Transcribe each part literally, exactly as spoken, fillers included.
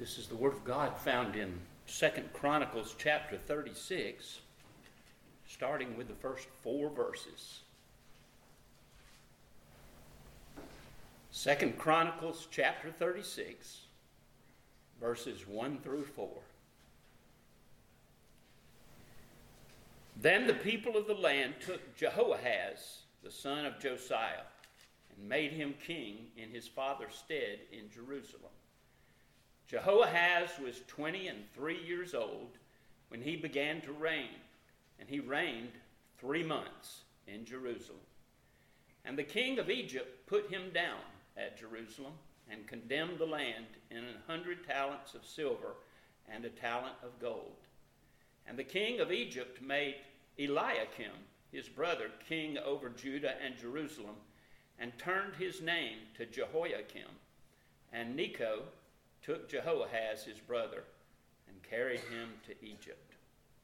This is the Word of God found in Second Chronicles chapter thirty-six, starting with the first four verses. Second Chronicles chapter thirty-six, verses one through four. Then the people of the land took Jehoahaz, the son of Josiah, and made him king in his father's stead in Jerusalem. Jehoahaz was twenty and three years old when he began to reign, and he reigned three months in Jerusalem. And the king of Egypt put him down at Jerusalem and condemned the land in an hundred talents of silver and a talent of gold. And the king of Egypt made Eliakim, his brother, king over Judah and Jerusalem, and turned his name to Jehoiakim. And Necho took Jehoahaz, his brother, and carried him to Egypt.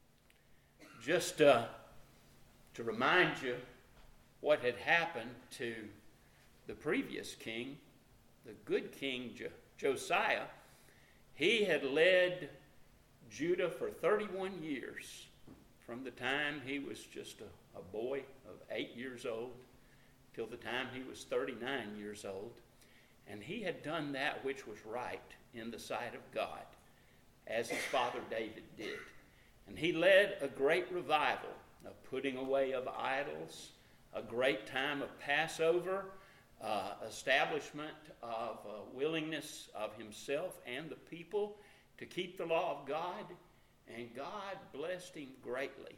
Just uh, to remind you what had happened to the previous king, the good king Jo- Josiah, he had led Judah for thirty-one years, from the time he was just a, a boy of eight years old till the time he was thirty-nine years old. And he had done that which was right in the sight of God, as his father David did. And he led a great revival, a putting away of idols, a great time of Passover, uh, establishment of uh, willingness of himself and the people to keep the law of God, and God blessed him greatly.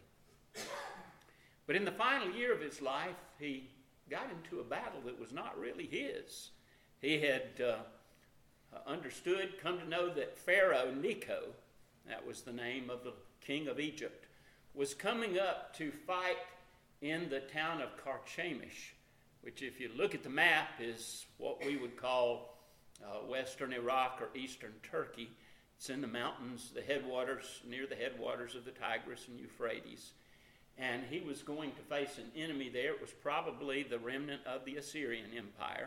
But in the final year of his life, he got into a battle that was not really his. He had uh, understood, come to know that Pharaoh Necho, that was the name of the king of Egypt, was coming up to fight in the town of Carchemish, which, if you look at the map, is what we would call uh, western Iraq or eastern Turkey. It's in the mountains, the headwaters, near the headwaters of the Tigris and Euphrates. And he was going to face an enemy there. It was probably the remnant of the Assyrian Empire.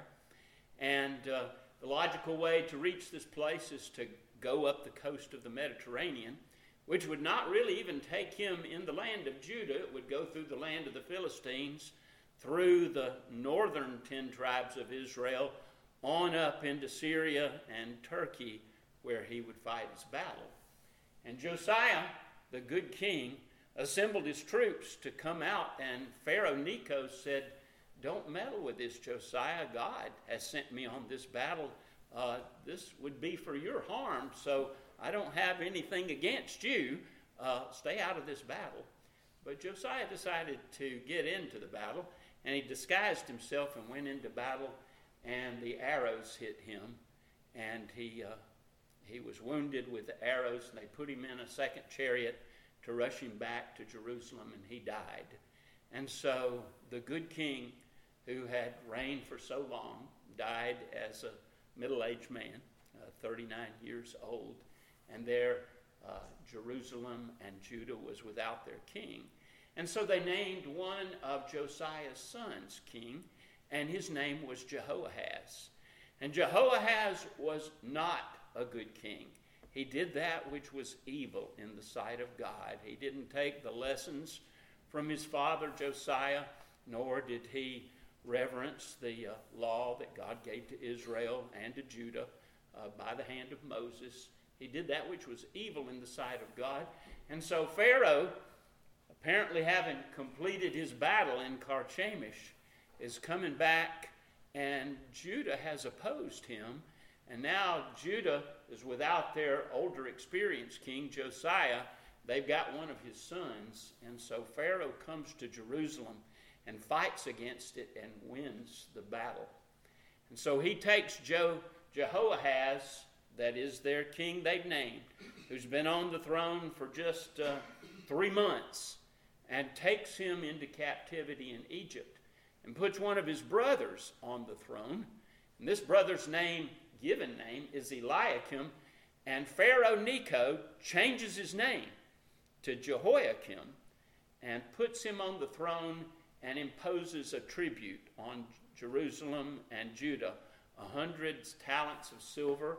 And uh, the logical way to reach this place is to go up the coast of the Mediterranean, which would not really even take him in the land of Judah. It would go through the land of the Philistines, through the northern ten tribes of Israel, on up into Syria and Turkey, where he would fight his battle. And Josiah, the good king, assembled his troops to come out, and Pharaoh Necho said, "Don't meddle with this, Josiah. God has sent me on this battle. Uh, this would be for your harm, so I don't have anything against you. Uh, stay out of this battle." But Josiah decided to get into the battle, and he disguised himself and went into battle, and the arrows hit him, and he uh, he was wounded with the arrows, and they put him in a second chariot to rush him back to Jerusalem, and he died. And so the good king, who had reigned for so long, died as a middle-aged man, uh, thirty-nine years old, and there uh, Jerusalem and Judah was without their king. And so they named one of Josiah's sons king, and his name was Jehoahaz. And Jehoahaz was not a good king. He did that which was evil in the sight of God. He didn't take the lessons from his father Josiah, nor did he reverence the uh, law that God gave to Israel and to Judah uh, by the hand of Moses. He did that which was evil in the sight of God. And so Pharaoh, apparently having completed his battle in Carchemish, is coming back, and Judah has opposed him. And now Judah is without their older experienced king, Josiah. They've got one of his sons. And so Pharaoh comes to Jerusalem and fights against it and wins the battle. And so he takes Jo- Jehoahaz, that is their king they've named, who's been on the throne for just uh, three months, and takes him into captivity in Egypt, and puts one of his brothers on the throne. And this brother's name, given name, is Eliakim, and Pharaoh Necho changes his name to Jehoiakim and puts him on the throne and imposes a tribute on Jerusalem and Judah, a hundred talents of silver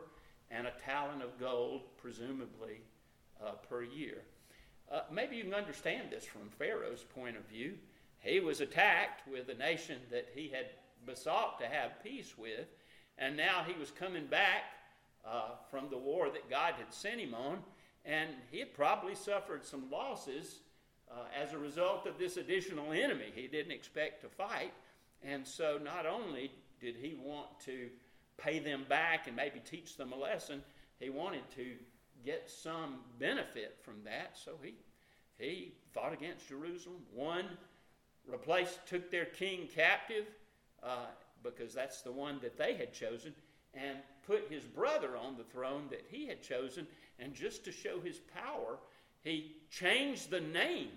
and a talent of gold, presumably, uh, per year. Uh, maybe you can understand this from Pharaoh's point of view. He was attacked with a nation that he had besought to have peace with, and now he was coming back uh, from the war that God had sent him on, and he had probably suffered some losses uh, as a result of this additional enemy he didn't expect to fight. And so not only did he want to pay them back and maybe teach them a lesson, he wanted to get some benefit from that. So he he fought against Jerusalem, won, replaced, took their king captive, uh, because that's the one that they had chosen, and put his brother on the throne that he had chosen. And just to show his power, he changed the name.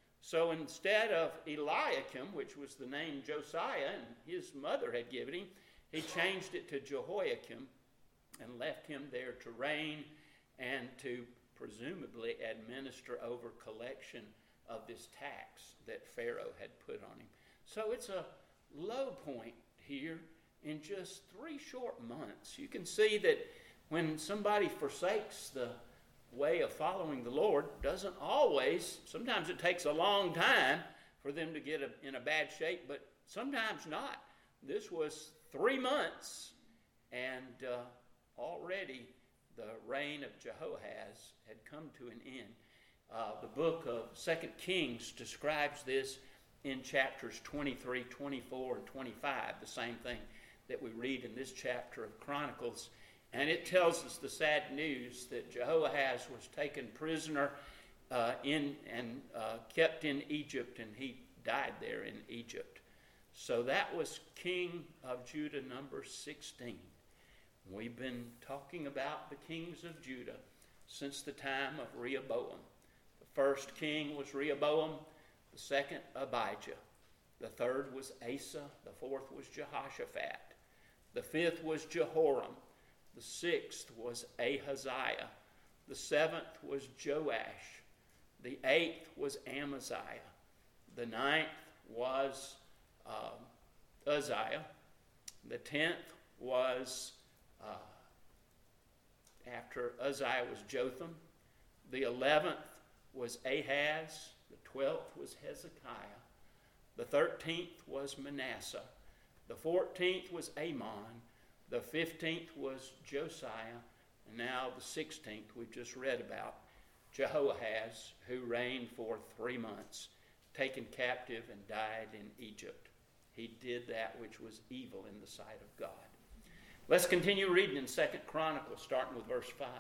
So instead of Eliakim, which was the name Josiah and his mother had given him, he changed it to Jehoiakim and left him there to reign and to presumably administer over collection of this tax that Pharaoh had put on him. So it's a low point here in just three short months. You can see that when somebody forsakes the way of following the Lord, doesn't always, sometimes it takes a long time for them to get a, in a bad shape, but sometimes not. This was three months, and uh, already the reign of Jehoahaz had come to an end. Uh, the book of Second Kings describes this in chapters twenty-three, twenty-four, and twenty-five, the same thing that we read in this chapter of Chronicles. And it tells us the sad news that Jehoahaz was taken prisoner uh, in and uh, kept in Egypt, and he died there in Egypt. So that was King of Judah number sixteen. We've been talking about the kings of Judah since the time of Rehoboam. The first king was Rehoboam, the second Abijah, the third was Asa, the fourth was Jehoshaphat, the fifth was Jehoram, the sixth was Ahaziah, the seventh was Joash, the eighth was Amaziah, the ninth was uh, Uzziah, the tenth was, uh, after Uzziah was Jotham, the eleventh was Ahaz, the twelfth was Hezekiah, the thirteenth was Manasseh, the fourteenth was Amon, the fifteenth was Josiah, and now the sixteenth we've just read about, Jehoahaz, who reigned for three months, taken captive and died in Egypt. He did that which was evil in the sight of God. Let's continue reading in Second Chronicles, starting with verse five.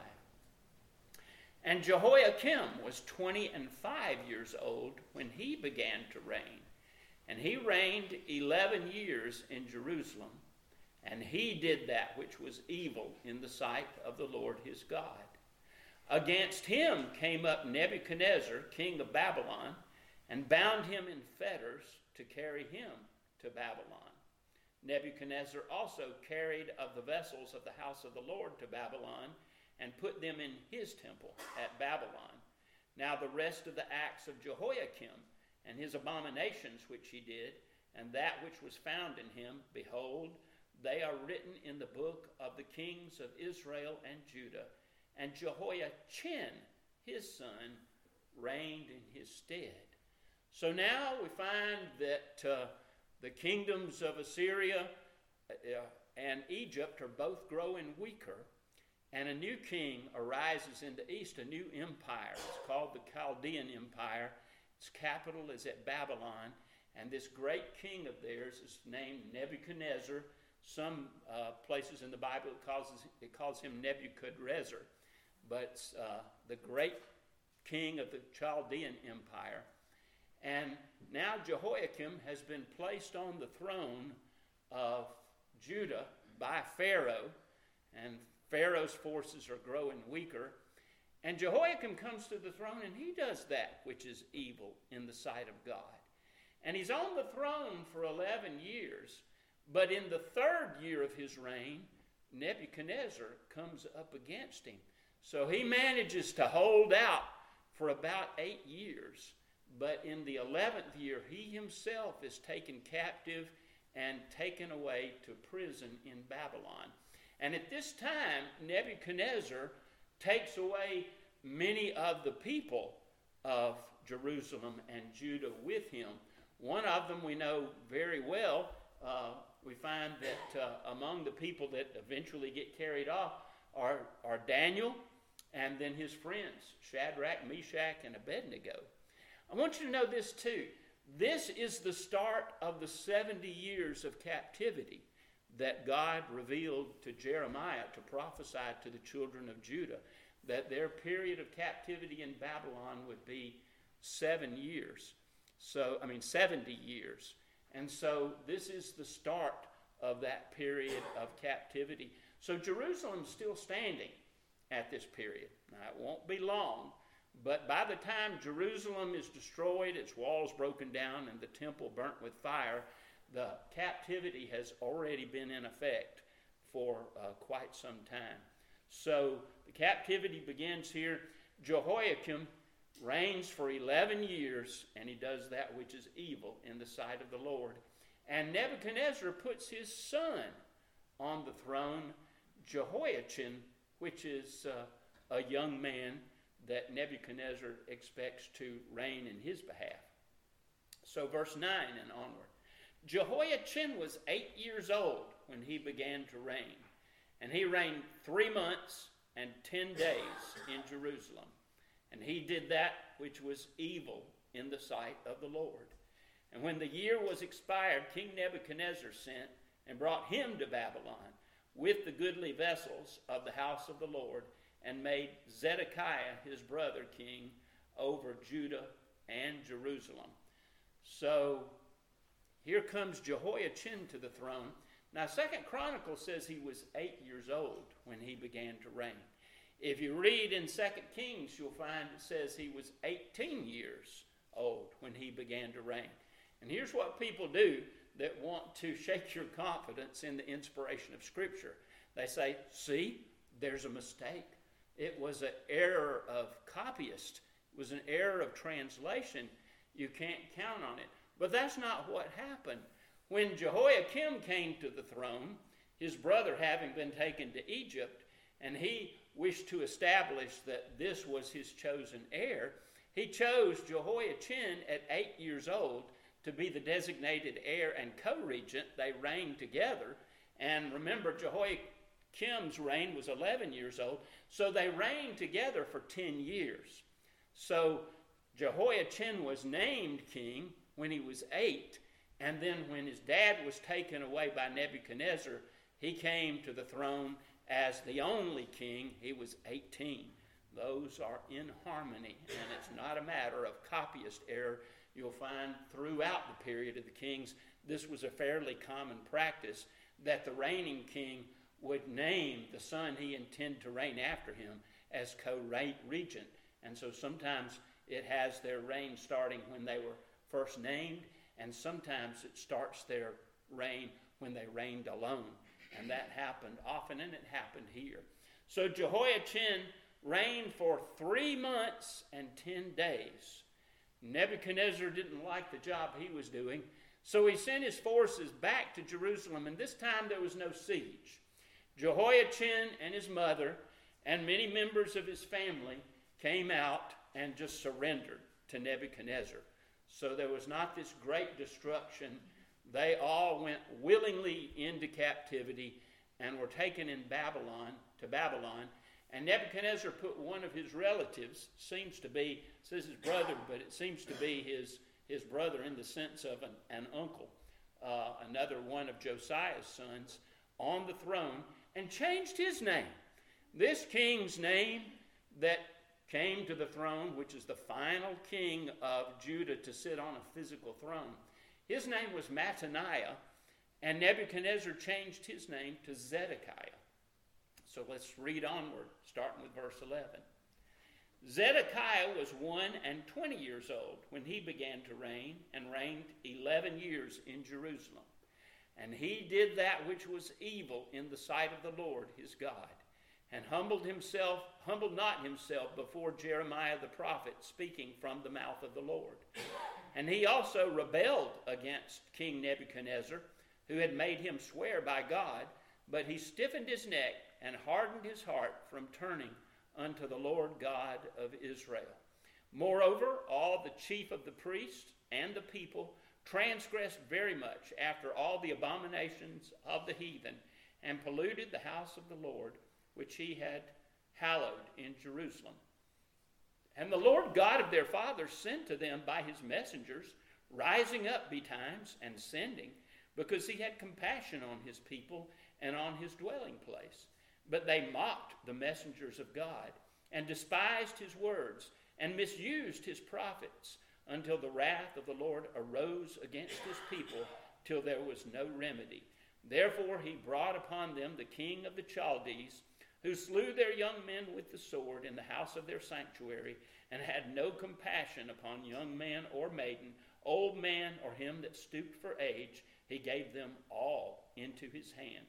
And Jehoiakim was twenty and five years old when he began to reign, and he reigned eleven years in Jerusalem. And he did that which was evil in the sight of the Lord his God. Against him came up Nebuchadnezzar, king of Babylon, and bound him in fetters to carry him to Babylon. Nebuchadnezzar also carried of the vessels of the house of the Lord to Babylon, and put them in his temple at Babylon. Now the rest of the acts of Jehoiakim, and his abominations which he did, and that which was found in him, behold, they are written in the book of the kings of Israel and Judah. And Jehoiachin, his son, reigned in his stead. So now we find that uh, the kingdoms of Assyria uh, and Egypt are both growing weaker, and a new king arises in the east, a new empire. It's called the Chaldean Empire. Its capital is at Babylon, and this great king of theirs is named Nebuchadnezzar. Some uh, places in the Bible it calls, it calls him Nebuchadrezzar, but uh, the great king of the Chaldean Empire. And now Jehoiakim has been placed on the throne of Judah by Pharaoh, and Pharaoh's forces are growing weaker. And Jehoiakim comes to the throne, and he does that which is evil in the sight of God. And he's on the throne for eleven years. But in the third year of his reign, Nebuchadnezzar comes up against him. So he manages to hold out for about eight years. But in the eleventh year, he himself is taken captive and taken away to prison in Babylon. And at this time, Nebuchadnezzar takes away many of the people of Jerusalem and Judah with him. One of them we know very well. Uh, we find that uh, among the people that eventually get carried off are, are Daniel and then his friends, Shadrach, Meshach, and Abednego. I want you to know this too. This is the start of the seventy years of captivity that God revealed to Jeremiah to prophesy to the children of Judah, that their period of captivity in Babylon would be seven years. So, I mean, seventy years. And so this is the start of that period of captivity. So Jerusalem's still standing at this period. Now, it won't be long, but by the time Jerusalem is destroyed, its walls broken down, and the temple burnt with fire, the captivity has already been in effect for uh, quite some time. So the captivity begins here. Jehoiakim reigns for eleven years, and he does that which is evil in the sight of the Lord. And Nebuchadnezzar puts his son on the throne, Jehoiachin, which is uh, a young man that Nebuchadnezzar expects to reign in his behalf. So verse nine and onward. Jehoiachin was eight years old when he began to reign, and he reigned three months and ten days in Jerusalem. And he did that which was evil in the sight of the Lord. And when the year was expired, King Nebuchadnezzar sent and brought him to Babylon with the goodly vessels of the house of the Lord, and made Zedekiah his brother king over Judah and Jerusalem. So here comes Jehoiachin to the throne. Now, Second Chronicles says he was eight years old when he began to reign. If you read in Second Kings, you'll find it says he was eighteen years old when he began to reign. And here's what people do that want to shake your confidence in the inspiration of Scripture. They say, see, there's a mistake. It was an error of copyist. It was an error of translation. You can't count on it. But that's not what happened. When Jehoiakim came to the throne, his brother having been taken to Egypt, and he wished to establish that this was his chosen heir, he chose Jehoiachin at eight years old to be the designated heir and co-regent. They reigned together. And remember, Jehoiakim's reign was eleven years old, so they reigned together for ten years. So Jehoiachin was named king when he was eight, and then when his dad was taken away by Nebuchadnezzar, he came to the throne as the only king. He was eighteen. Those are in harmony, and it's not a matter of copyist error. You'll find throughout the period of the kings, this was a fairly common practice, that the reigning king would name the son he intended to reign after him as co-regent. And so sometimes it has their reign starting when they were first named, and sometimes it starts their reign when they reigned alone. And that happened often, and it happened here. So Jehoiachin reigned for three months and ten days. Nebuchadnezzar didn't like the job he was doing, so he sent his forces back to Jerusalem, and this time there was no siege. Jehoiachin and his mother and many members of his family came out and just surrendered to Nebuchadnezzar. So there was not this great destruction. They all went willingly into captivity and were taken in Babylon to Babylon. And Nebuchadnezzar put one of his relatives, seems to be, says his brother, but it seems to be his, his brother in the sense of an, an uncle, uh, another one of Josiah's sons, on the throne, and changed his name. This king's name that came to the throne, which is the final king of Judah to sit on a physical throne, his name was Mattaniah, and Nebuchadnezzar changed his name to Zedekiah. So let's read onward, starting with verse eleven. Zedekiah was one and twenty years old when he began to reign, and reigned eleven years in Jerusalem. And he did that which was evil in the sight of the Lord his God, and humbled himself, humbled not himself before Jeremiah the prophet, speaking from the mouth of the Lord. And he also rebelled against King Nebuchadnezzar, who had made him swear by God but he stiffened his neck and hardened his heart from turning unto the Lord God of Israel. Moreover, all the chief of the priests and the people transgressed very much after all the abominations of the heathen, and polluted the house of the Lord, which he had hallowed in Jerusalem. And the Lord God of their fathers sent to them by his messengers, rising up betimes and sending, because he had compassion on his people and on his dwelling place. But they mocked the messengers of God, and despised his words, and misused his prophets, until the wrath of the Lord arose against his people, till there was no remedy. Therefore he brought upon them the king of the Chaldees, who slew their young men with the sword in the house of their sanctuary, and had no compassion upon young man or maiden, old man or him that stooped for age. He gave them all into his hand.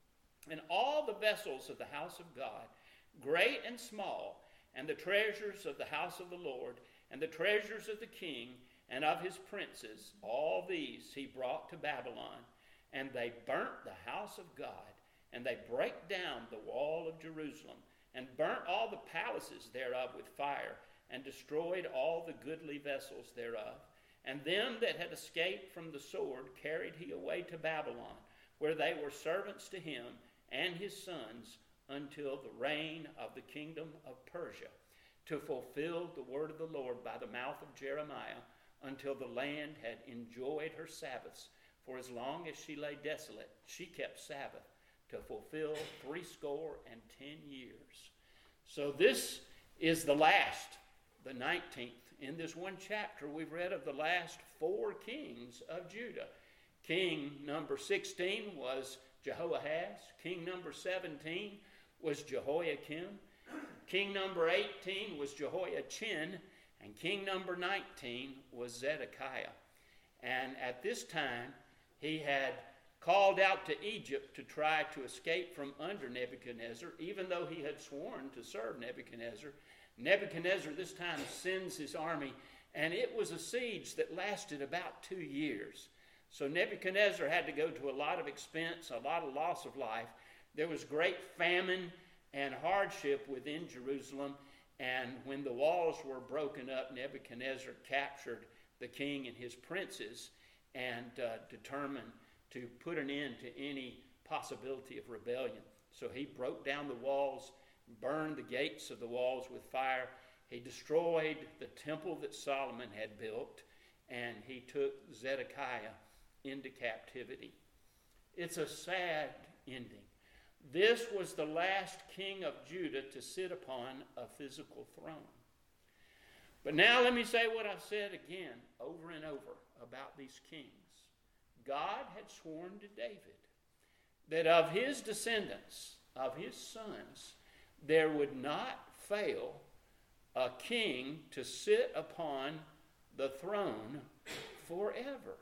And all the vessels of the house of God, great and small, and the treasures of the house of the Lord, and the treasures of the king and of his princes, all these he brought to Babylon. And they burnt the house of God, and they brake down the wall of Jerusalem, and burnt all the palaces thereof with fire, and destroyed all the goodly vessels thereof. And them that had escaped from the sword carried he away to Babylon, where they were servants to him and his sons until the reign of the kingdom of Persia, to fulfill the word of the Lord by the mouth of Jeremiah, until the land had enjoyed her Sabbaths. For as long as she lay desolate, she kept Sabbath, to fulfill threescore and ten years. So this is the last, the nineteenth. In this one chapter, we've read of the last four kings of Judah. King number sixteen was Jehoahaz. King number seventeen was Jehoiakim. King number eighteen was Jehoiachin. And king number nineteen was Zedekiah. And at this time, he had called out to Egypt to try to escape from under Nebuchadnezzar, even though he had sworn to serve Nebuchadnezzar. Nebuchadnezzar this time sends his army, and it was a siege that lasted about two years. So Nebuchadnezzar had to go to a lot of expense, a lot of loss of life. There was great famine and hardship within Jerusalem, and when the walls were broken up, Nebuchadnezzar captured the king and his princes and uh, determined to put an end to any possibility of rebellion. So he broke down the walls, burned the gates of the walls with fire. He destroyed the temple that Solomon had built, and he took Zedekiah into captivity. It's a sad ending. This was the last king of Judah to sit upon a physical throne. But now let me say what I've said again over and over about these kings. God had sworn to David that of his descendants, of his sons, there would not fail a king to sit upon the throne forever.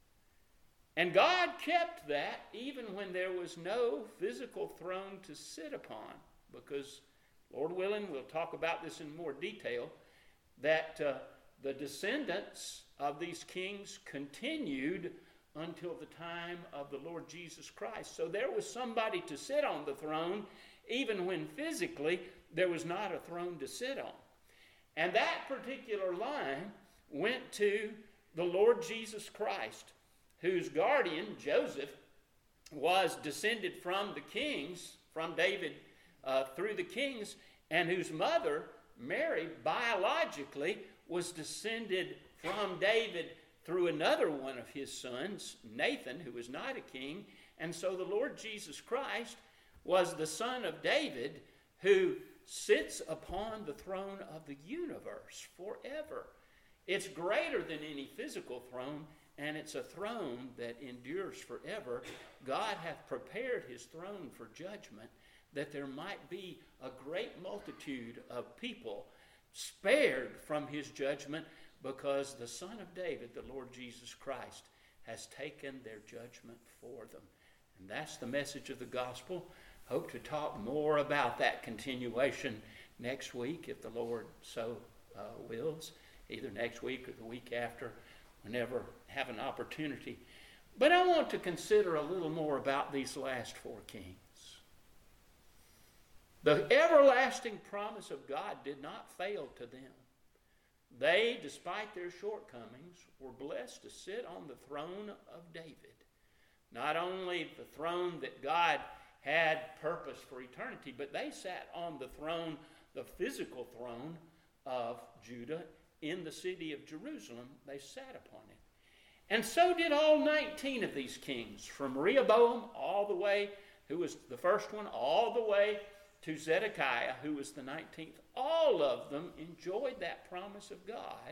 And God kept that even when there was no physical throne to sit upon, because, Lord willing, we'll talk about this in more detail, that uh, the descendants of these kings continued until the time of the Lord Jesus Christ. So there was somebody to sit on the throne, even when physically there was not a throne to sit on. And that particular line went to the Lord Jesus Christ, whose guardian, Joseph, was descended from the kings, from David uh, through the kings, and whose mother, Mary, biologically was descended from David through another one of his sons, Nathan, who was not a king. And so the Lord Jesus Christ was the son of David, who sits upon the throne of the universe forever. It's greater than any physical throne, and it's a throne that endures forever. God hath prepared his throne for judgment, that there might be a great multitude of people spared from his judgment, because the Son of David, the Lord Jesus Christ, has taken their judgment for them. And that's the message of the gospel. Hope to talk more about that continuation next week, if the Lord so uh, wills, either next week or the week after, whenever have an opportunity. But I want to consider a little more about these last four kings. The everlasting promise of God did not fail to them. They, despite their shortcomings, were blessed to sit on the throne of David. Not only the throne that God had purpose for eternity, but they sat on the throne, the physical throne of Judah in the city of Jerusalem. They sat upon it. And so did all nineteen of these kings, from Rehoboam all the way, who was the first one, all the way to Zedekiah, who was the nineteenth. All of them enjoyed that promise of God.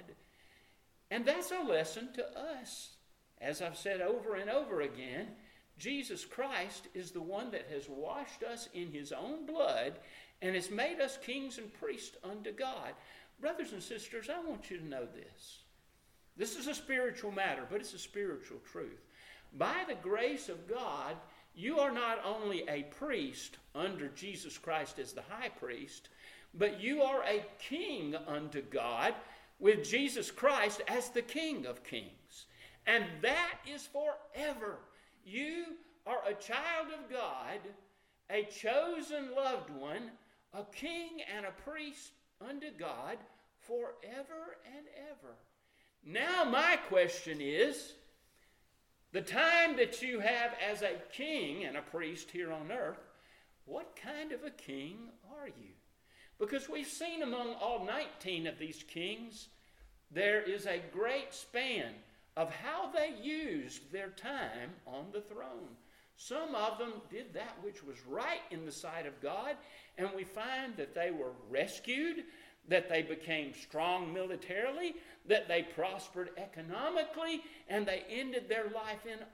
And that's a lesson to us. As I've said over and over again, Jesus Christ is the one that has washed us in his own blood and has made us kings and priests unto God. Brothers and sisters, I want you to know this. This is a spiritual matter, but it's a spiritual truth. By the grace of God, you are not only a priest under Jesus Christ as the high priest, but you are a king unto God with Jesus Christ as the King of kings. And that is forever. You are a child of God, a chosen loved one, a king and a priest unto God forever and ever. Now my question is, the time that you have as a king and a priest here on earth, what kind of a king are you? Because we've seen among all nineteen of these kings, there is a great span of how they used their time on the throne. Some of them did that which was right in the sight of God, and we find that they were rescued, that they became strong militarily, that they prospered economically, and they ended their life in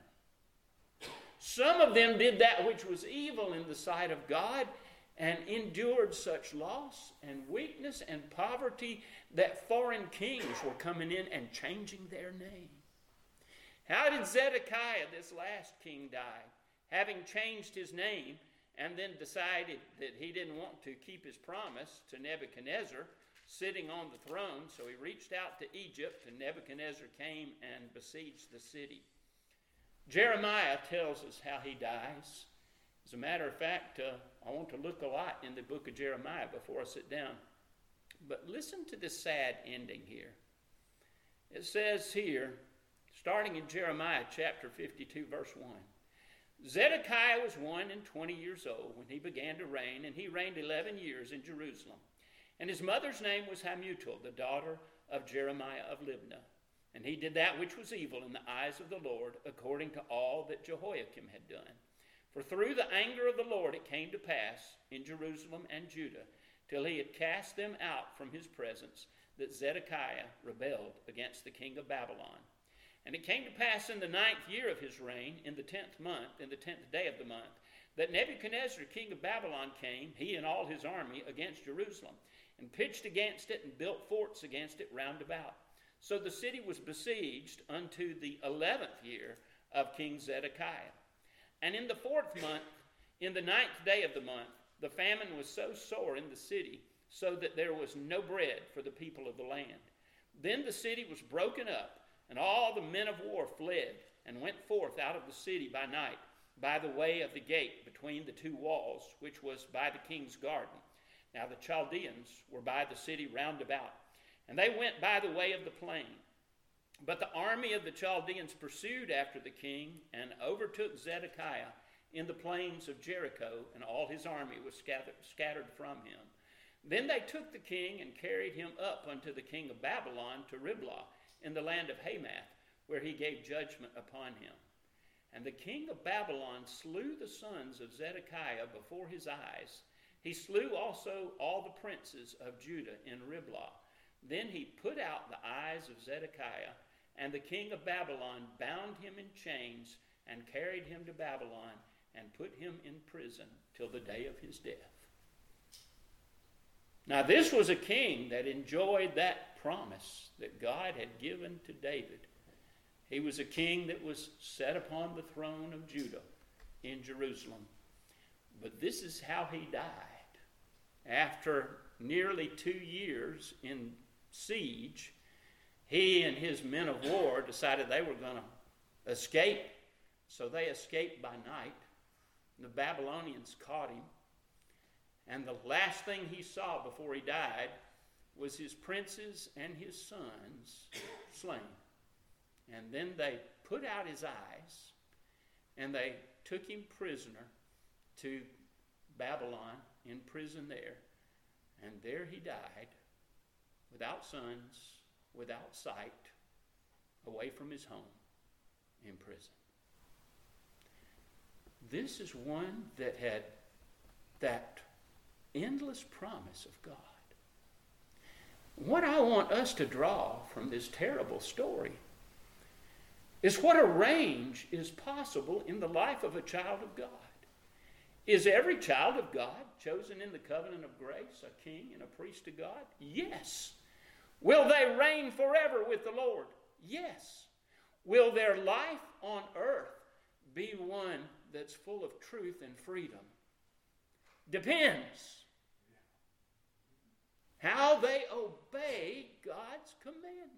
honor. Some of them did that which was evil in the sight of God and endured such loss and weakness and poverty that foreign kings were coming in and changing their name. How did Zedekiah, this last king, die? Having changed his name and then decided that he didn't want to keep his promise to Nebuchadnezzar sitting on the throne, so he reached out to Egypt, and Nebuchadnezzar came and besieged the city. Jeremiah tells us how he dies. As a matter of fact, uh, I want to look a lot in the book of Jeremiah before I sit down. But listen to this sad ending here. It says here, starting in Jeremiah chapter fifty-two, verse one, Zedekiah was one and twenty years old when he began to reign, and he reigned eleven years in Jerusalem. And his mother's name was Hamutal, the daughter of Jeremiah of Libnah. And he did that which was evil in the eyes of the Lord, according to all that Jehoiakim had done. For through the anger of the Lord it came to pass in Jerusalem and Judah, till he had cast them out from his presence, that Zedekiah rebelled against the king of Babylon. And it came to pass in the ninth year of his reign, in the tenth month, in the tenth day of the month, that Nebuchadnezzar, king of Babylon, came, he and all his army, against Jerusalem, and pitched against it, and built forts against it round about. So the city was besieged unto the eleventh year of King Zedekiah. And in the fourth month, in the ninth day of the month, the famine was so sore in the city, so that there was no bread for the people of the land. Then the city was broken up, and all the men of war fled, and went forth out of the city by night, by the way of the gate between the two walls, which was by the king's garden. Now the Chaldeans were by the city round about, and they went by the way of the plain. But the army of the Chaldeans pursued after the king, and overtook Zedekiah in the plains of Jericho, and all his army was scattered, scattered from him. Then they took the king, and carried him up unto the king of Babylon to Riblah, in the land of Hamath, where he gave judgment upon him. And the king of Babylon slew the sons of Zedekiah before his eyes. He slew also all the princes of Judah in Riblah. Then he put out the eyes of Zedekiah, and the king of Babylon bound him in chains, and carried him to Babylon, and put him in prison till the day of his death. Now this was a king that enjoyed that promise that God had given to David. He was a king that was set upon the throne of Judah in Jerusalem. But this is how he died. After nearly two years in siege, he and his men of war decided they were going to escape. So they escaped by night. The Babylonians caught him. And the last thing he saw before he died was his princes and his sons slain. And then they put out his eyes, and they took him prisoner to Babylon, in prison there. And there he died, without sons, without sight, away from his home, in prison. This is one that had that endless promise of God. What I want us to draw from this terrible story is what a range is possible in the life of a child of God. Is every child of God chosen in the covenant of grace, a king and a priest to God? Yes. Will they reign forever with the Lord? Yes. Will their life on earth be one that's full of truth and freedom? Depends. How they obey God's commandments.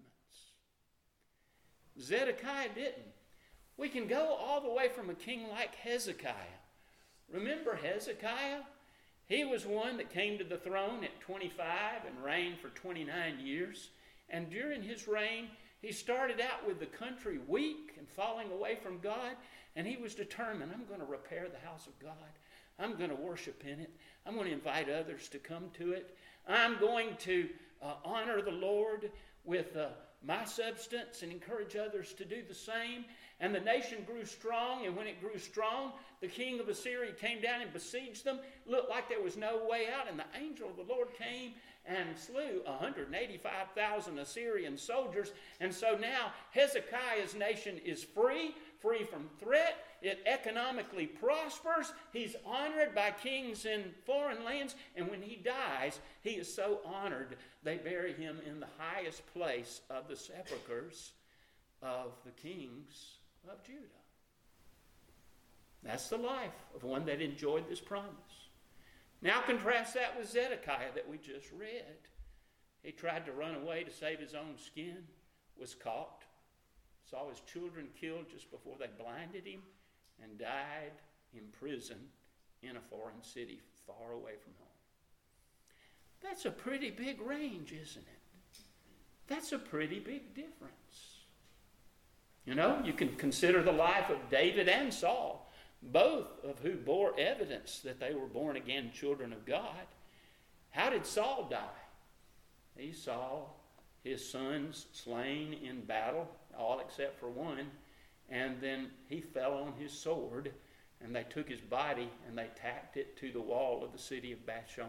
Zedekiah didn't. We can go all the way from a king like Hezekiah. Remember Hezekiah? He was one that came to the throne at twenty-five and reigned for twenty-nine years. And during his reign, he started out with the country weak and falling away from God. And he was determined, I'm going to repair the house of God. I'm going to worship in it. I'm going to invite others to come to it. I'm going to uh, honor the Lord with uh, my substance and encourage others to do the same. And the nation grew strong, and when it grew strong, the king of Assyria came down and besieged them. Looked like there was no way out, and the angel of the Lord came and slew one hundred eighty-five thousand Assyrian soldiers. And so now Hezekiah's nation is free, free from threat. It economically prospers. He's honored by kings in foreign lands. And when he dies, he is so honored, they bury him in the highest place of the sepulchres of the kings of Judah. That's the life of one that enjoyed this promise. Now contrast that with Zedekiah that we just read. He tried to run away to save his own skin, was caught, saw his children killed just before they blinded him, and died in prison in a foreign city far away from home. That's a pretty big range, isn't it? That's a pretty big difference. You know, you can consider the life of David and Saul, both of who bore evidence that they were born again children of God. How did Saul die? He saw his sons slain in battle, all except for one, and then he fell on his sword, and they took his body and they tacked it to the wall of the city of Bashan.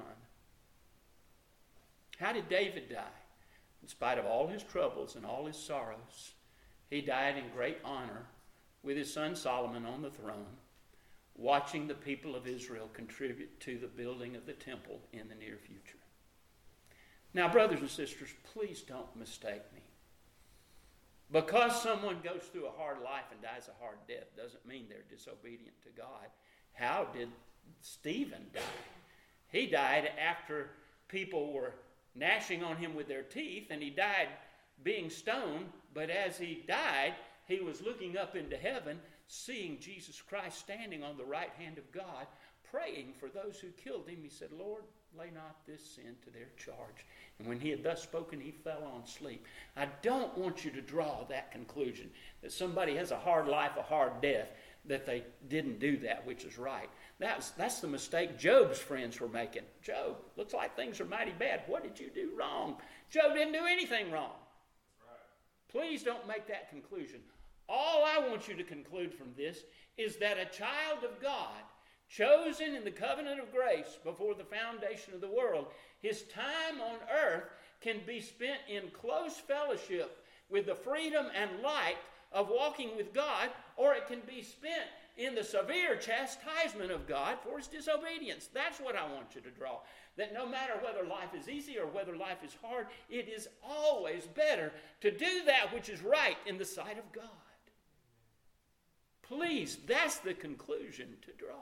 How did David die? In spite of all his troubles and all his sorrows, he died in great honor with his son Solomon on the throne, watching the people of Israel contribute to the building of the temple in the near future. Now, brothers and sisters, please don't mistake me. Because someone goes through a hard life and dies a hard death doesn't mean they're disobedient to God. How did Stephen die? He died after people were gnashing on him with their teeth, and he died being stoned, but as he died, he was looking up into heaven, seeing Jesus Christ standing on the right hand of God, praying for those who killed him. He said, Lord, lay not this sin to their charge. And when he had thus spoken, he fell on sleep. I don't want you to draw that conclusion, that somebody has a hard life, a hard death, that they didn't do that, which is right. That's, that's the mistake Job's friends were making. Job, looks like things are mighty bad. What did you do wrong? Job didn't do anything wrong. Please don't make that conclusion. All I want you to conclude from this is that a child of God, chosen in the covenant of grace before the foundation of the world, his time on earth can be spent in close fellowship with the freedom and light of walking with God, or it can be spent in the severe chastisement of God for his disobedience. That's what I want you to draw. That no matter whether life is easy or whether life is hard, it is always better to do that which is right in the sight of God. Please, that's the conclusion to draw.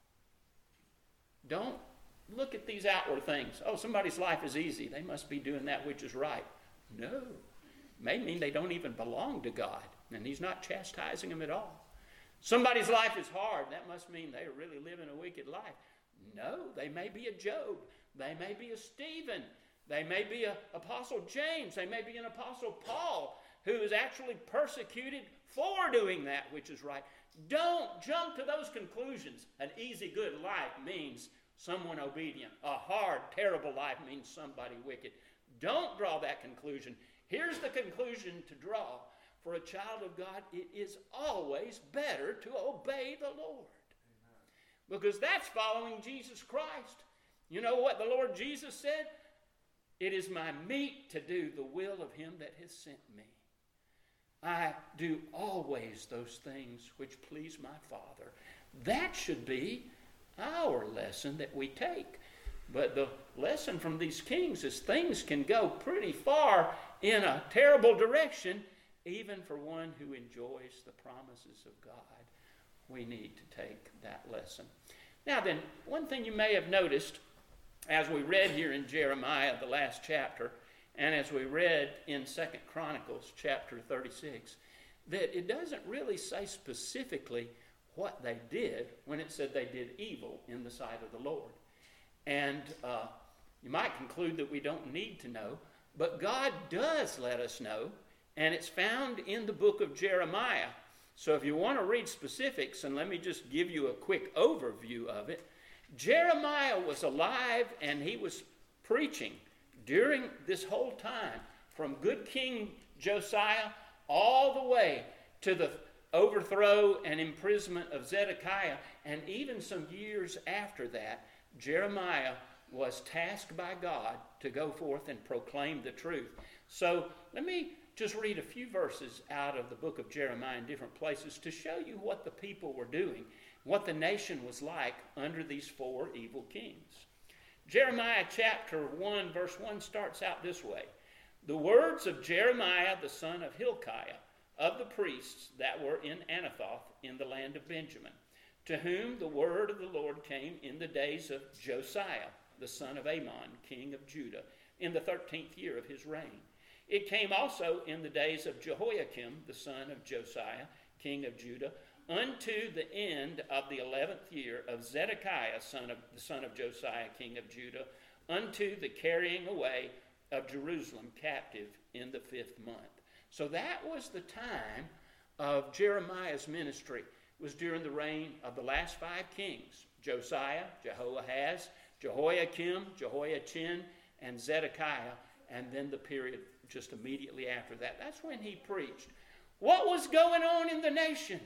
Don't look at these outward things. Oh, somebody's life is easy. They must be doing that which is right. No. It may mean they don't even belong to God, and he's not chastising them at all. Somebody's life is hard. That must mean they're really living a wicked life. No, they may be a Job. They may be a Stephen. They may be an Apostle James. They may be an Apostle Paul, who is actually persecuted for doing that which is right. Don't jump to those conclusions. An easy, good life means someone obedient. A hard, terrible life means somebody wicked. Don't draw that conclusion. Here's the conclusion to draw. For a child of God, it is always better to obey the Lord. Amen. Because that's following Jesus Christ. You know what the Lord Jesus said? It is my meat to do the will of him that has sent me. I do always those things which please my Father. That should be our lesson that we take. But the lesson from these kings is things can go pretty far in a terrible direction, even for one who enjoys the promises of God. We need to take that lesson. Now then, one thing you may have noticed as we read here in Jeremiah, the last chapter, and as we read in Second Chronicles chapter thirty-six, that it doesn't really say specifically what they did when it said they did evil in the sight of the Lord. And uh, you might conclude that we don't need to know, but God does let us know, and it's found in the book of Jeremiah. So if you want to read specifics, and let me just give you a quick overview of it, Jeremiah was alive and he was preaching during this whole time, from good King Josiah all the way to the overthrow and imprisonment of Zedekiah, and even some years after that, Jeremiah was tasked by God to go forth and proclaim the truth. So let me just read a few verses out of the book of Jeremiah in different places to show you what the people were doing, what the nation was like under these four evil kings. Jeremiah chapter one, verse one starts out this way. The words of Jeremiah, the son of Hilkiah, of the priests that were in Anathoth in the land of Benjamin, to whom the word of the Lord came in the days of Josiah, the son of Amon, king of Judah, in the thirteenth year of his reign. It came also in the days of Jehoiakim, the son of Josiah, king of Judah, unto the end of the eleventh year of Zedekiah, son of the son of Josiah, king of Judah, unto the carrying away of Jerusalem captive in the fifth month. So that was the time of Jeremiah's ministry. It was during the reign of the last five kings, Josiah, Jehoahaz, Jehoiakim, Jehoiachin, and Zedekiah, and then the period just immediately after that. That's when he preached. What was going on in the nation?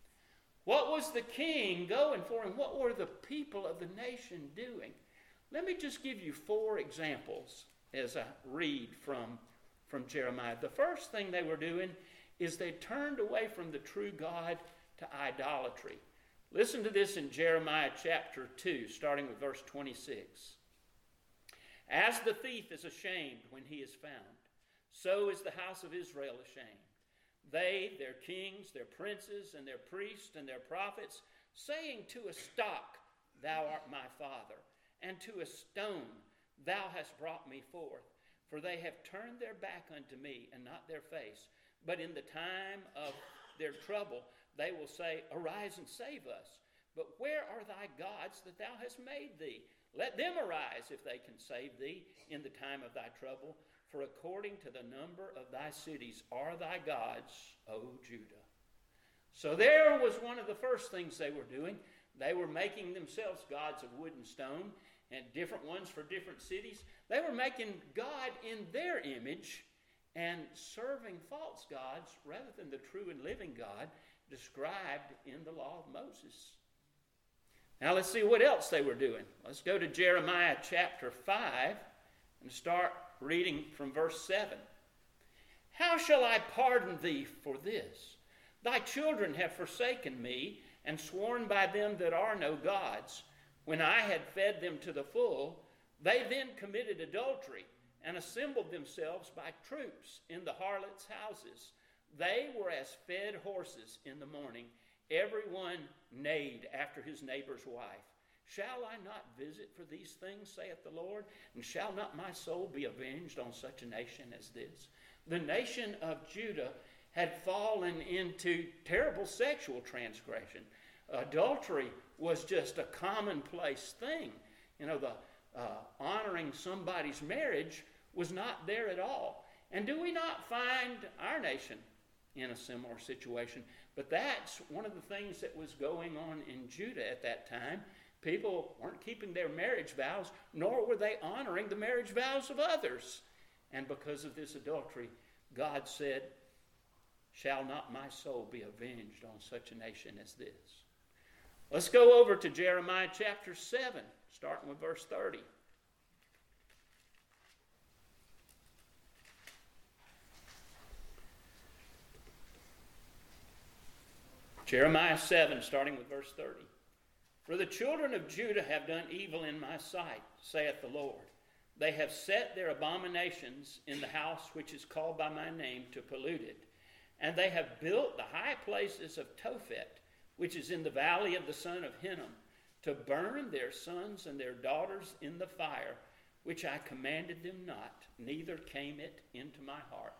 What was the king going for, and what were the people of the nation doing? Let me just give you four examples as I read from, from Jeremiah. The first thing they were doing is they turned away from the true God to idolatry. Listen to this in Jeremiah chapter two, starting with verse twenty-six. As the thief is ashamed when he is found, so is the house of Israel ashamed. They, their kings, their princes, and their priests, and their prophets, saying to a stock, Thou art my father, and to a stone, Thou hast brought me forth. For they have turned their back unto me, and not their face. But in the time of their trouble, they will say, Arise and save us. But where are thy gods that thou hast made thee? Let them arise if they can save thee in the time of thy trouble. For according to the number of thy cities are thy gods, O Judah. So there was one of the first things they were doing. They were making themselves gods of wood and stone, and different ones for different cities. They were making God in their image and serving false gods rather than the true and living God described in the law of Moses. Now let's see what else they were doing. Let's go to Jeremiah chapter five and start reading from verse seven. How shall I pardon thee for this? Thy children have forsaken me and sworn by them that are no gods. When I had fed them to the full, they then committed adultery and assembled themselves by troops in the harlots' houses. They were as fed horses in the morning. Every one neighed after his neighbor's wife. Shall I not visit for these things, saith the Lord? And shall not my soul be avenged on such a nation as this? The nation of Judah had fallen into terrible sexual transgression. adultery was just a commonplace thing. You know, the uh, honoring somebody's marriage was not there at all. And do we not find our nation in a similar situation? But that's one of the things that was going on in Judah at that time. People weren't keeping their marriage vows, nor were they honoring the marriage vows of others. And because of this adultery, God said, "Shall not my soul be avenged on such a nation as this?" Let's go over to Jeremiah chapter seven, starting with verse thirty. Jeremiah seven, starting with verse thirty. "For the children of Judah have done evil in my sight, saith the Lord. They have set their abominations in the house which is called by my name to pollute it. And they have built the high places of Tophet, which is in the valley of the son of Hinnom, to burn their sons and their daughters in the fire, which I commanded them not, neither came it into my heart."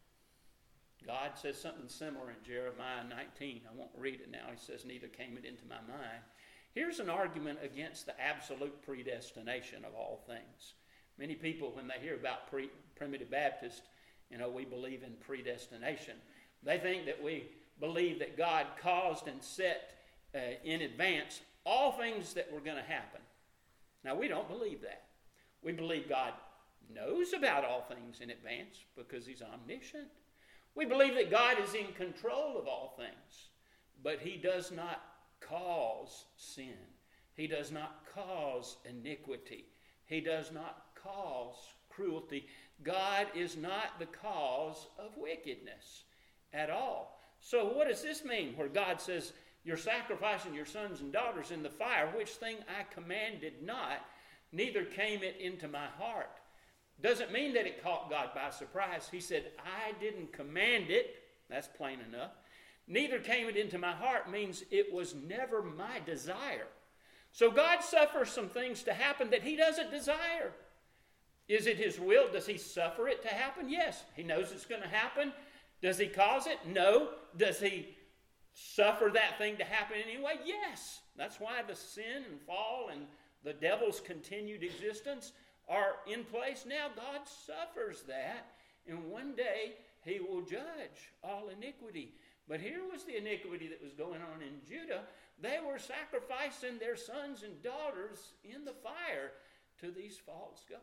God says something similar in Jeremiah nineteen. I won't read it now. He says, "Neither came it into my mind." Here's an argument against the absolute predestination of all things. Many people, when they hear about pre- primitive Baptist, you know, we believe in predestination. They think that we believe that God caused and set uh, in advance all things that were going to happen. Now, we don't believe that. We believe God knows about all things in advance because he's omniscient. We believe that God is in control of all things, but he does not cause sin. He does not cause iniquity. He does not cause cruelty. God is not the cause of wickedness at all. So what does this mean where God says, "You're sacrificing your sons and daughters in the fire, which thing I commanded not, neither came it into my heart"? Doesn't mean that it caught God by surprise. He said, "I didn't command it." That's plain enough. "Neither came it into my heart" means it was never my desire. So God suffers some things to happen that he doesn't desire. Is it his will? Does he suffer it to happen? Yes. He knows it's going to happen. Does he cause it? No. Does he suffer that thing to happen anyway? Yes. That's why the sin and fall and the devil's continued existence are in place now. God suffers that, and one day he will judge all iniquity. But here was the iniquity that was going on in Judah. They were sacrificing their sons and daughters in the fire to these false gods.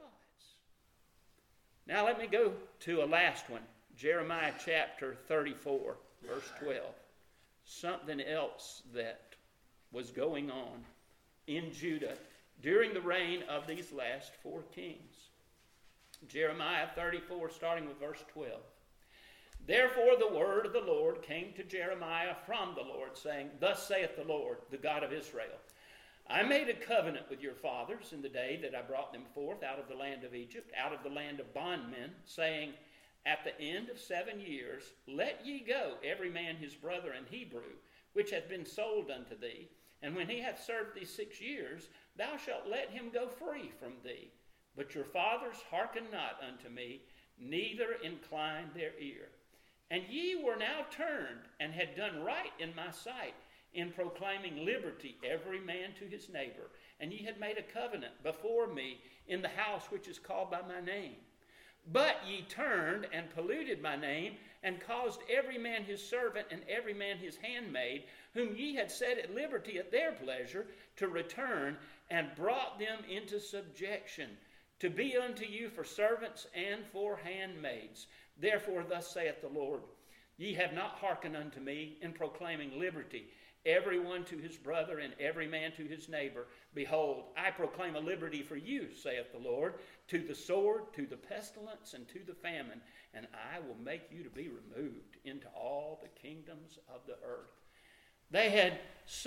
Now let me go to a last one. Jeremiah chapter thirty-four, verse twelve. Something else that was going on in Judah during the reign of these last four kings. Jeremiah thirty-four, starting with verse twelve. "Therefore the word of the Lord came to Jeremiah from the Lord, saying, Thus saith the Lord, the God of Israel, I made a covenant with your fathers in the day that I brought them forth out of the land of Egypt, out of the land of bondmen, saying, At the end of seven years, let ye go, every man his brother in Hebrew, which hath been sold unto thee. And when he hath served thee six years, thou shalt let him go free from thee. But your fathers hearkened not unto me, neither inclined their ear. And ye were now turned, and had done right in my sight, in proclaiming liberty every man to his neighbor. And ye had made a covenant before me in the house which is called by my name. But ye turned and polluted my name, and caused every man his servant and every man his handmaid, whom ye had set at liberty at their pleasure, to return, and brought them into subjection, to be unto you for servants and for handmaids. Therefore thus saith the Lord, Ye have not hearkened unto me in proclaiming liberty, every one to his brother and every man to his neighbor. Behold, I proclaim a liberty for you, saith the Lord, to the sword, to the pestilence, and to the famine, and I will make you to be removed into all the kingdoms of the earth. They had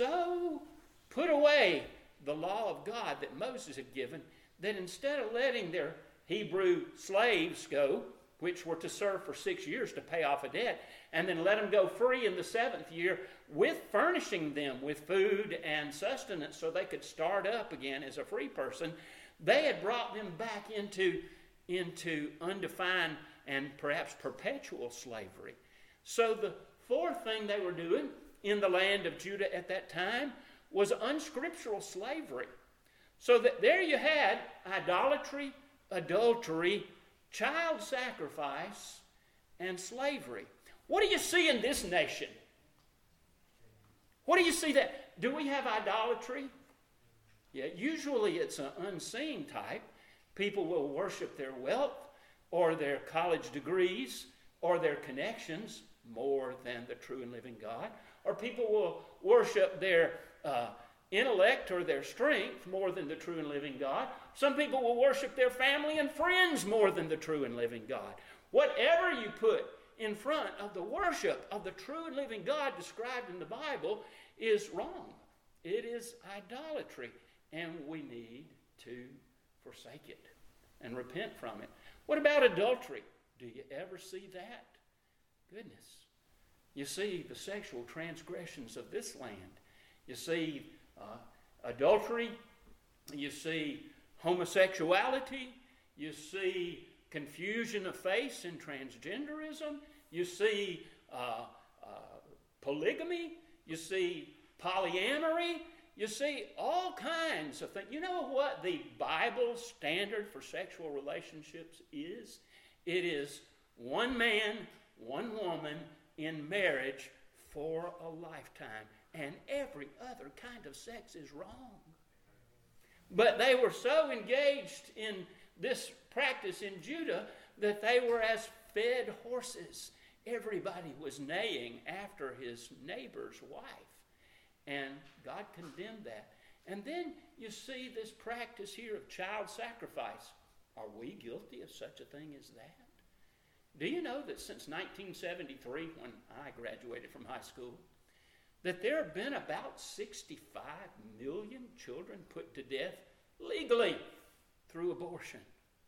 so put away the law of God that Moses had given that instead of letting their Hebrew slaves go, which were to serve for six years to pay off a debt, and then let them go free in the seventh year with furnishing them with food and sustenance so they could start up again as a free person, they had brought them back into, into undefined and perhaps perpetual slavery. So the fourth thing they were doing in the land of Judah at that time was unscriptural slavery. So that there you had idolatry, adultery, child sacrifice, and slavery. What do you see in this nation? What do you see that? Do we have idolatry? Yeah, usually it's an unseen type. People will worship their wealth or their college degrees or their connections more than the true and living God. Or people will worship their uh, intellect or their strength more than the true and living God. Some people will worship their family and friends more than the true and living God. Whatever you put in front of the worship of the true and living God described in the Bible is wrong. It is idolatry, and we need to forsake it and repent from it. What about adultery? Do you ever see that? Goodness. You see the sexual transgressions of this land. You see uh, adultery. You see homosexuality. You see confusion of face and transgenderism. You see uh, uh, polygamy. You see polyamory. You see all kinds of things. You know what the Bible standard for sexual relationships is? It is one man, one woman in marriage for a lifetime. And every other kind of sex is wrong. But they were so engaged in this practice in Judah that they were as fed horses. Everybody was neighing after his neighbor's wife. And God condemned that. And then you see this practice here of child sacrifice. Are we guilty of such a thing as that? Do you know that since nineteen seventy-three, when I graduated from high school, that there have been about sixty-five million children put to death legally through abortion?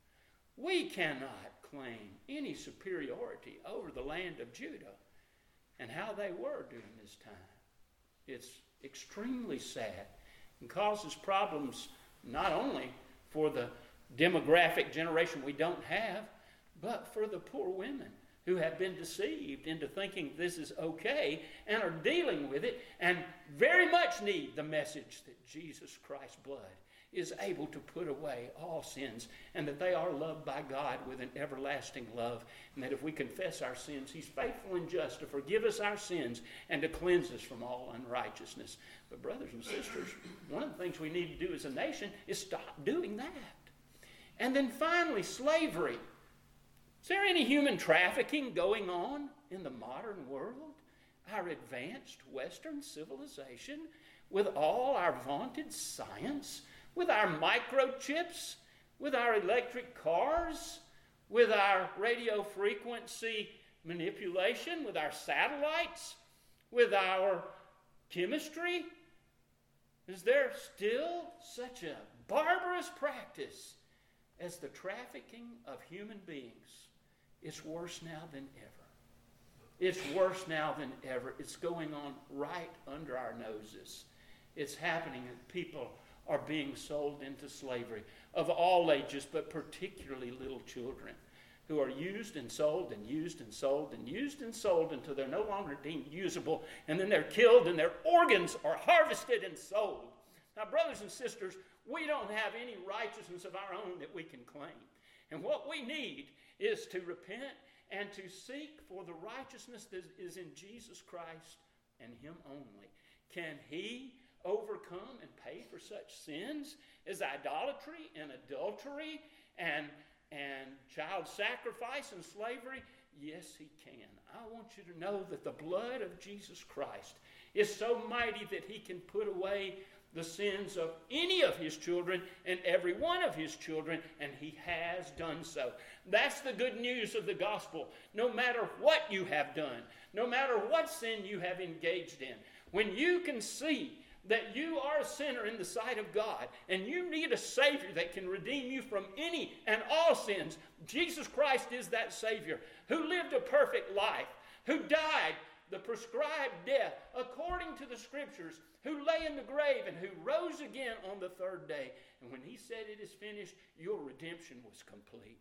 We cannot claim any superiority over the land of Judah and how they were during this time. It's extremely sad and causes problems not only for the demographic generation we don't have, but for the poor women who have been deceived into thinking this is okay and are dealing with it and very much need the message that Jesus Christ's blood is able to put away all sins and that they are loved by God with an everlasting love, and that if we confess our sins, he's faithful and just to forgive us our sins and to cleanse us from all unrighteousness. But brothers and sisters, one of the things we need to do as a nation is stop doing that. And then finally, slavery. Is there any human trafficking going on in the modern world? Our advanced Western civilization, with all our vaunted science, with our microchips, with our electric cars, with our radio frequency manipulation, with our satellites, with our chemistry? Is there still such a barbarous practice as the trafficking of human beings? It's worse now than ever. It's worse now than ever. It's going on right under our noses. It's happening, and people are being sold into slavery of all ages, but particularly little children, who are used and sold and used and sold and used and sold until they're no longer deemed usable, and then they're killed and their organs are harvested and sold. Now, brothers and sisters, we don't have any righteousness of our own that we can claim. And what we need is to repent and to seek for the righteousness that is in Jesus Christ and him only. Can he overcome and pay for such sins as idolatry and adultery and, and child sacrifice and slavery? Yes, he can. I want you to know that the blood of Jesus Christ is so mighty that he can put away the sins of any of his children and every one of his children, and he has done so. That's the good news of the gospel. No matter what you have done, no matter what sin you have engaged in, when you can see that you are a sinner in the sight of God and you need a Savior that can redeem you from any and all sins, Jesus Christ is that Savior who lived a perfect life, who died the prescribed death according to the Scriptures, who lay in the grave and who rose again on the third day. And when he said it is finished, your redemption was complete.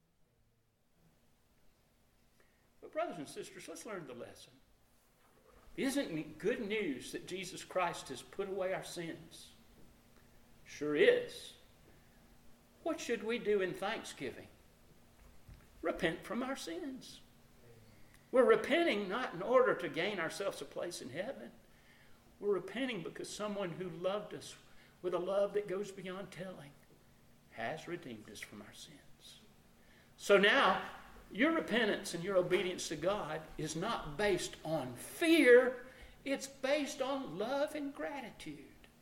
But brothers and sisters, let's learn the lesson. Isn't it good news that Jesus Christ has put away our sins? Sure is. What should we do in thanksgiving? Repent from our sins. We're repenting not in order to gain ourselves a place in heaven. We're repenting because someone who loved us with a love that goes beyond telling has redeemed us from our sins. So now, your repentance and your obedience to God is not based on fear. It's based on love and gratitude.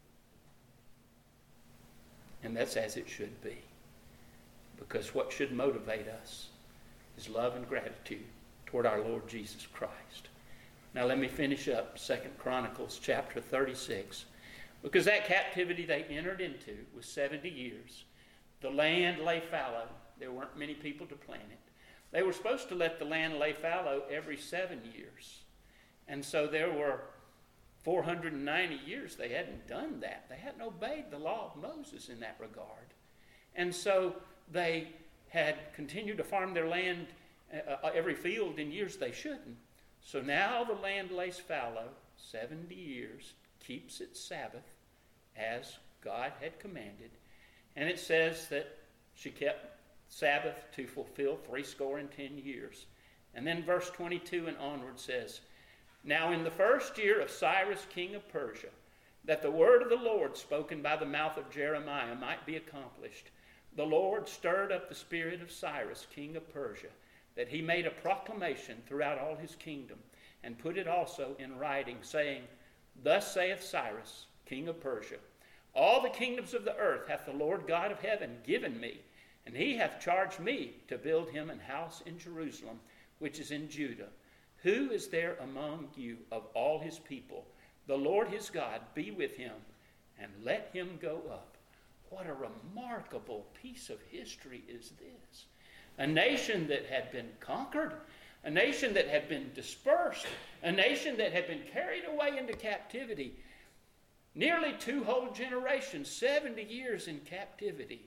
And that's as it should be. Because what should motivate us is love and gratitude toward our Lord Jesus Christ. Now let me finish up Second Chronicles chapter thirty-six. Because that captivity they entered into was seventy years. The land lay fallow. There weren't many people to plant it. They were supposed to let the land lay fallow every seven years. And so there were four hundred ninety years they hadn't done that. They hadn't obeyed the law of Moses in that regard. And so they had continued to farm their land, uh, every field in years they shouldn't. So now the land lays fallow, seventy years, keeps its Sabbath as God had commanded. And it says that she kept Sabbath to fulfill threescore and ten years. And then verse twenty-two and onward says, Now in the first year of Cyrus king of Persia, that the word of the Lord spoken by the mouth of Jeremiah might be accomplished, the Lord stirred up the spirit of Cyrus king of Persia, that he made a proclamation throughout all his kingdom, and put it also in writing, saying, Thus saith Cyrus king of Persia, All the kingdoms of the earth hath the Lord God of heaven given me, and he hath charged me to build him an house in Jerusalem, which is in Judah. Who is there among you of all his people? The Lord his God be with him, and let him go up. What a remarkable piece of history is this. A nation that had been conquered, a nation that had been dispersed, a nation that had been carried away into captivity. Nearly two whole generations, seventy years in captivity.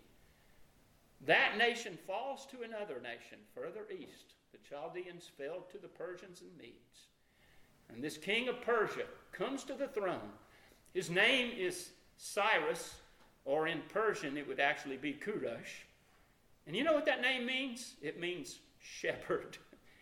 That nation falls to another nation further east. The Chaldeans fell to the Persians and Medes. And this king of Persia comes to the throne. His name is Cyrus, or in Persian it would actually be Kurush. And you know what that name means? It means shepherd.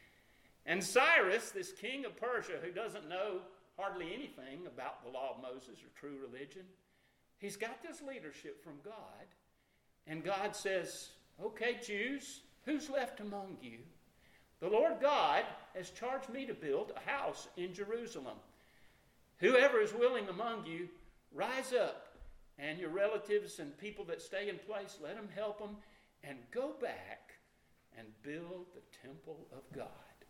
And Cyrus, this king of Persia, who doesn't know hardly anything about the law of Moses or true religion, he's got this leadership from God. And God says, okay, Jews, who's left among you? The Lord God has charged me to build a house in Jerusalem. Whoever is willing among you, rise up. And your relatives and people that stay in place, let them help them. And go back and build the temple of God.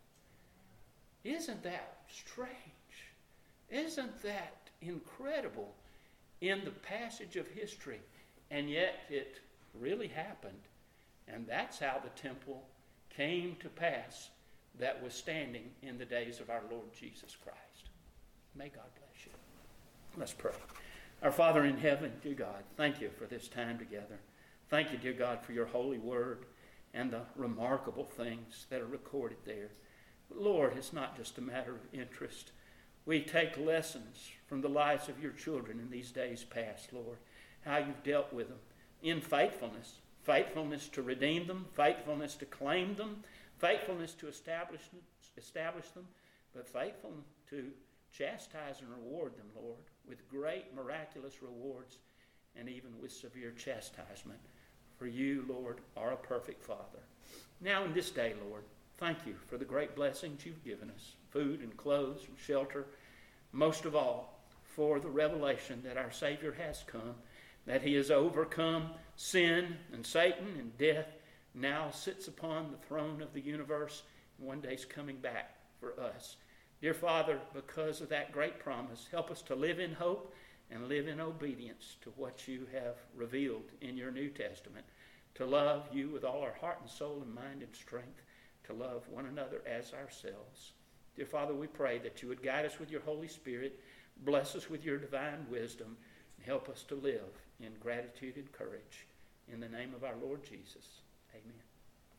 Isn't that strange? Isn't that incredible in the passage of history? And yet it really happened. And that's how the temple came to pass that was standing in the days of our Lord Jesus Christ. May God bless you. Let's pray. Our Father in heaven, dear God, thank you for this time together. Thank you, dear God, for your holy word and the remarkable things that are recorded there. But Lord, it's not just a matter of interest. We take lessons from the lives of your children in these days past, Lord, how you've dealt with them in faithfulness, faithfulness to redeem them, faithfulness to claim them, faithfulness to establish, establish them, but faithful to chastise and reward them, Lord, with great miraculous rewards and even with severe chastisement. For you, Lord, are a perfect Father. Now in this day, Lord, thank you for the great blessings you've given us, food and clothes and shelter. Most of all, for the revelation that our Savior has come, that he has overcome sin and Satan and death, now sits upon the throne of the universe, and one day is coming back for us. Dear Father, because of that great promise, help us to live in hope and live in obedience to what you have revealed in your New Testament, to love you with all our heart and soul and mind and strength, to love one another as ourselves. Dear Father, we pray that you would guide us with your Holy Spirit, bless us with your divine wisdom, and help us to live in gratitude and courage. In the name of our Lord Jesus, amen.